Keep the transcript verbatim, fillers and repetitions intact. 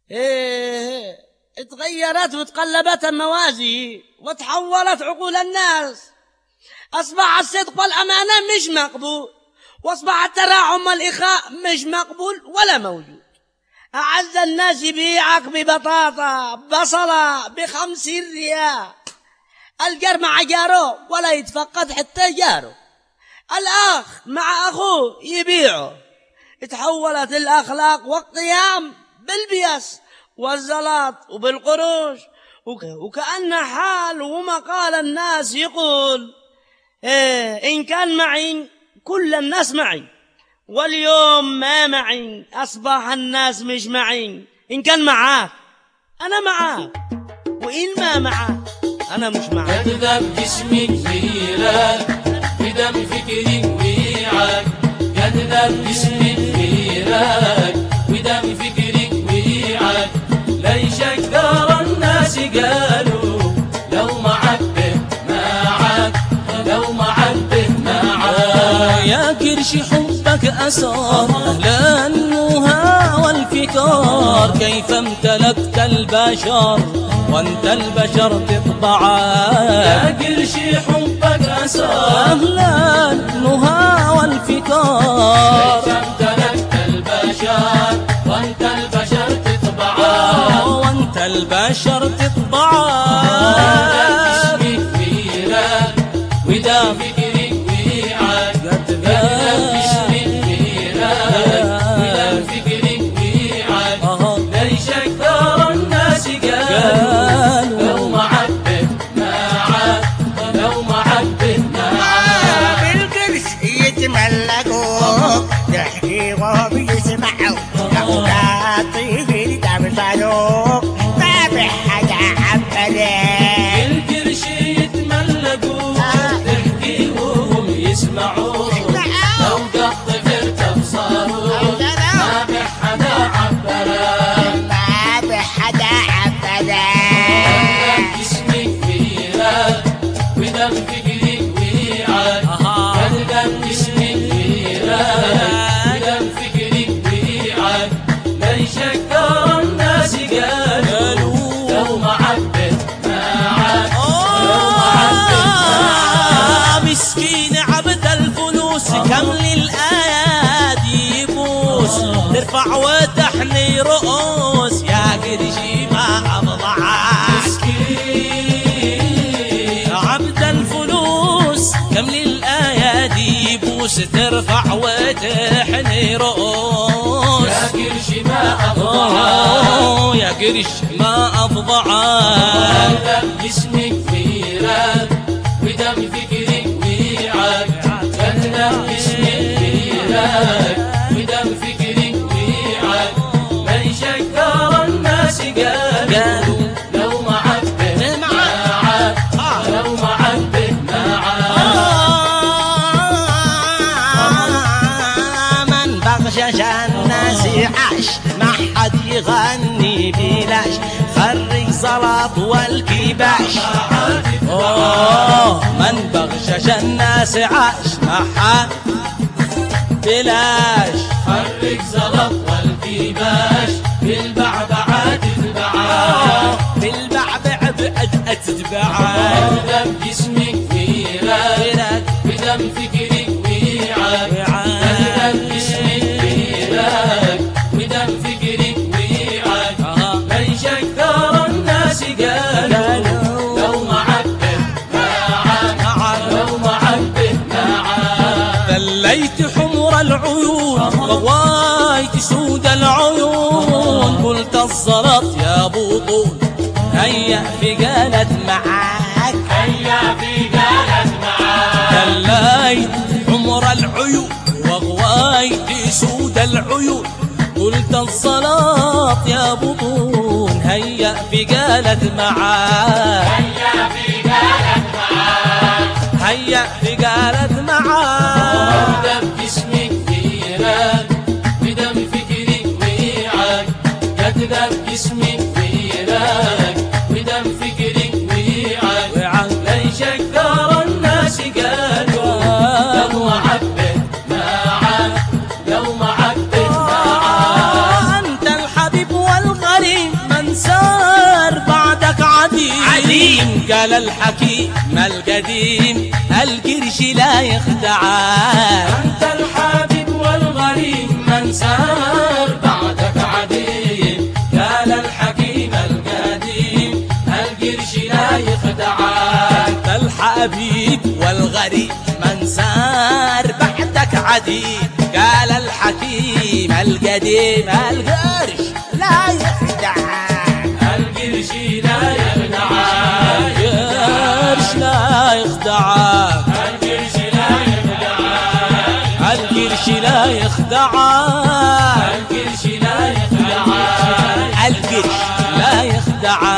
إيه اتغيرت وتقلبت الموازين وتحولت عقول الناس. أصبح الصدق والأمانة مش مقبول، وأصبح التراحم والإخاء مش مقبول ولا موجود. أعز الناس يبيعك ببطاطا بصلة بخمسين ريال، الجار مع جاره ولا يتفقد حتى جاره، الأخ مع أخوه يبيعه. تحولت الأخلاق والقيام بالبيس والزلط وبالقروش، وكأن حال ومقال الناس يقول إيه إن كان معي كل الناس معي، واليوم ما معي أصبح الناس مش معي. إن كان معاك أنا معاك، وإن ما معاك أنا مش معاك. كذب جسمي غيرك بدم فكري وياك، كذب جسمي غيرك بدم فكري وياك. ليش أكثر الناس قالوا لو معك به معك، لو معك به معك. يا كرشي حبك أسار أهلا النهى والفكار، كيف امتلكت البشر وانت البشر تطبعك. يا كرشي حبك أسار أهلا النهى والفكار، كيف امتلكت البشر وانت البشر تطبعك، وانت البشر تطبعك. اسمي كبيرك ودا فكري وياك، كذب اسمي كبيرك ودا فكري وياك. ليش أكثر الناس قالوا لو معك به معك، لو معك به معك. بالقرش يتملكوا تحقيقهم يسمعوا، لو تعطيه تمثلوا ما بحدا عبده. بالقرش يتملكوا تحقيقهم يسمعوا، لو قط فرت ابصاروا ما بحدا عبره، ما بحدا عبده. اسمي كبيرك ودم فكري وياك، كذب اسمي كبيرك ودم فكري وياك. ليش أكثر الناس قالوا لو معك به معك، لو معك به معك. مسكين عبد الفلوس كم للآيات يبوس، ترفع وتحني رؤوس يا قرشي ما أفضعك. مسكين عبد الفلوس كم للآيات يبوس، ترفع وتحني رؤوس يا قرشي ما أفضعك، أوه، يا قرش ما أفضعك. كذب اسمي كبيرك ودم فكري وياك، كذب اسمي كبيرك ودم فكري وياك. ليش أكثر الناس قالوا لو معك به معك، لو معك به معك. من بغشش الناس عاش ما حد يغني بلاش، خرج زلط والكباش. أوه من بغشش الناس عاش ما حد بلاش، خرج زلط والكباش. بالبعبعات تتبعك، بالبعبع بعد أتتبعك. كذب جسمي كبيرك بدم فكري وياك، كذب جسمي كبيرك بدم فكري وياك. ليش أكثر الناس قالوا لو معك به معك، لو معك به معك. دليت حمر العيون وغوايت سود العيون، قلت الزلط يا بطول هيا في قالت معاك، هيا في قالت معاك. دليت حمر العيون وغوايت سود العيون، قلت الزلط يا بطول هيا في قالت معاك، هيا في قالت معاك. هيا في قالت معاك. كذب جسمي كبيرك بدم فكري وياك، كذب جسمي كبيرك بدم فكري وياك. ليش أكثر الناس قالوا لو معك به معك، لو معك به معك. أنت الحبيب والغريب القديم قال الحكيم القديم القرش لا يخدعك. أنت الحبيب والغريب من سار بعدك عديم. قال الحكيم القديم القرش لا يخدعك. أنت الحبيب والغريب من سار بعدك عديم. قال الحكيم القديم القرش لا يخدعك. القرش لا يخدعك. القرش لا يخدعك. القرش لا يخدعك. القرش لا يخدعك. القرش لا يخدعك. القرش لا يخدعك.